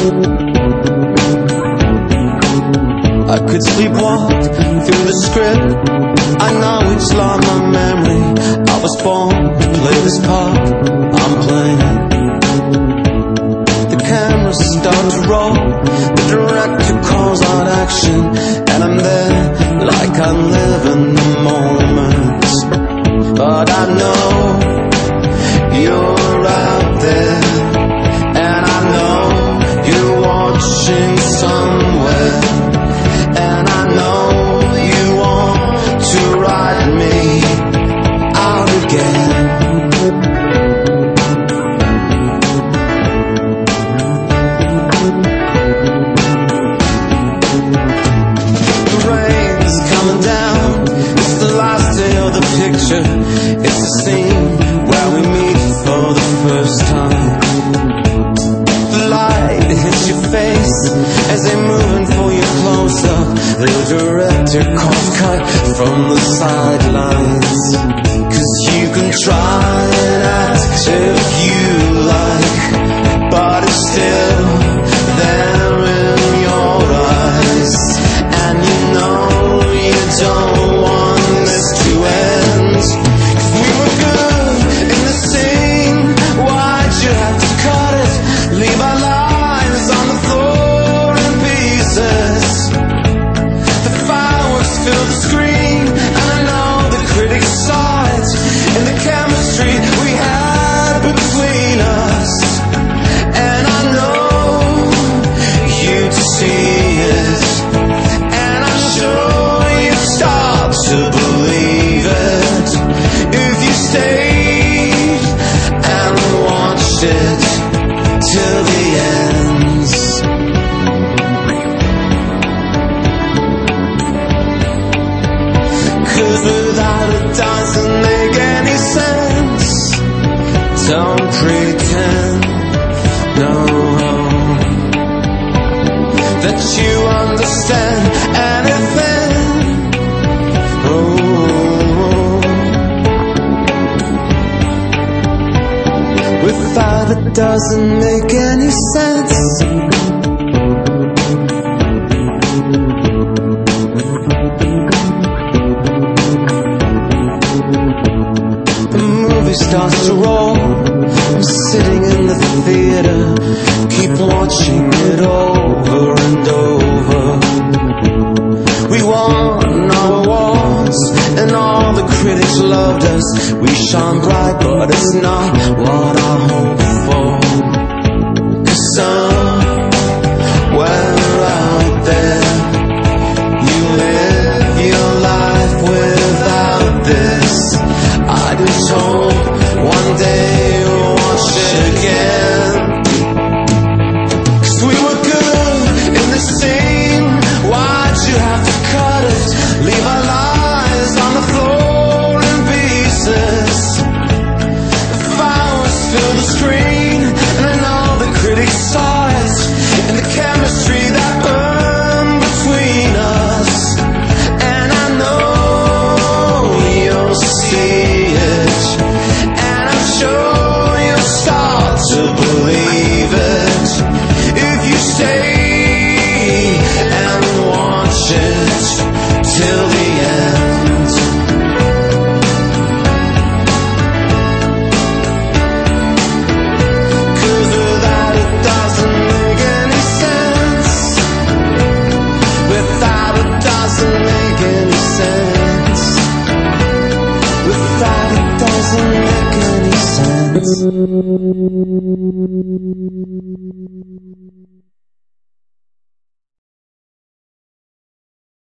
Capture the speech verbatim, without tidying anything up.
I could sleepwalk through the script. I know it's like my memory. I was born to play this part I'm playing. The cameras start to roll, the director calls out action, and I'm there like I live in the moment. But I know you're out there, and I know you're watching somewhere, and I know you want to write me out again. The rain's coming down, it's the last day of the picture. It's the scene where we meet for the first time. The light hits your face as they're moving for you close-up. The director calls cut from the sidelines. Cause you can try and act if you like, but it's still there in your eyes. And you know you don't want this to end. Cause we were good in the scene, why'd you have to cut it? Leave our lives on the floor in pieces. The fireworks fill the screen, and I know the critics saw it in the chemistry we had between us. And I know you to see it, and I'm sure you start to believe it if you stayed and watched it till the end. Cause without it doesn't make any sense. Don't pretend, no, that you understand anything. Oh, without it doesn't make any sense. The movie starts to roll. I'm sitting in the theater, keep watching it over and over. We won our awards, and all the critics loved us. We shone bright, but it's not what I hoped for. Cause somewhere out there, you live your life without this. I just hope one day you'll watch it again. Cause we were good in the scene, why'd you have to cut it? Leave our lives on the floor in pieces. The fireworks fill the screen, and I know the critics saw it in the chemistry that burned between us. And I know you'll see it, and I'm sure you'll start to believe it if you stay and watch it till the end. Cause without it doesn't make any sense. Without it doesn't make any sense. Without it doesn't make any sense.